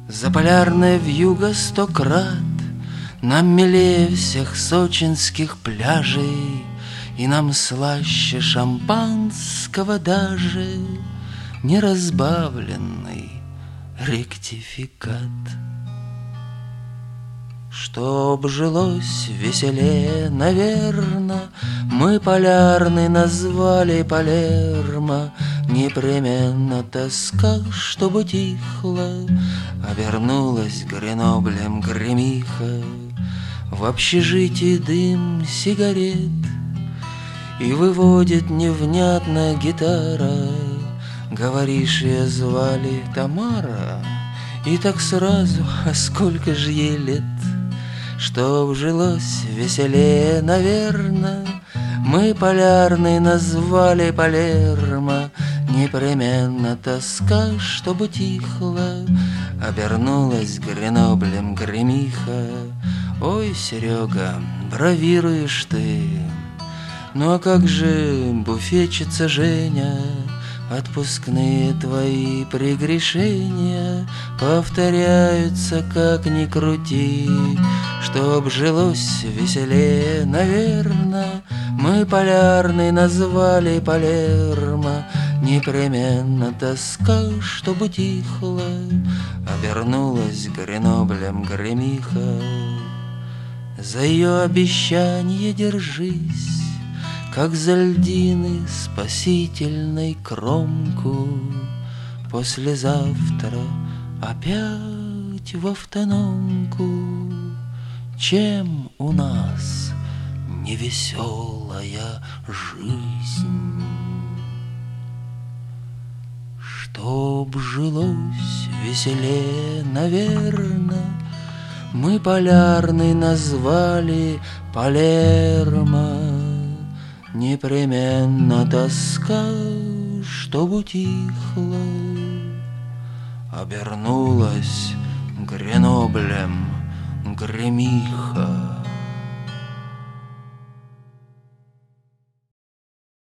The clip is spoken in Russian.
Заполярная вьюга 100 крат нам милее всех сочинских пляжей, и нам слаще шампанского даже неразбавленный ректификат. Чтоб жилось веселее, наверно, мы полярный назвали Палермо. Непременно тоска, чтобы утихла, обернулась Греноблем гремиха. В общежитии дым сигарет, и выводит невнятно гитара. Говоришь, ее звали Тамара, и так сразу, а сколько ж ей лет? Чтоб жилось веселее, наверно, мы полярный назвали Палермо. Непременно тоска, чтоб утихла, обернулась Греноблем гремиха. Ой, Серега, бравируешь ты, ну а как же буфетчица Женя? Отпускные твои прегрешения повторяются, как ни крути. Чтоб жилось веселее, наверно, мы полярный назвали Палермо. Непременно тоска, чтоб утихла, обернулась Греноблем гремиха. За ее обещанье держись, как за льдины спасительной кромку. Послезавтра опять в автономку. Чем у нас невеселая жизнь? Чтоб жилось веселее, наверно, мы полярный назвали Палермо. Непременно тоска, чтоб утихла, обернулась Греноблем гремиха.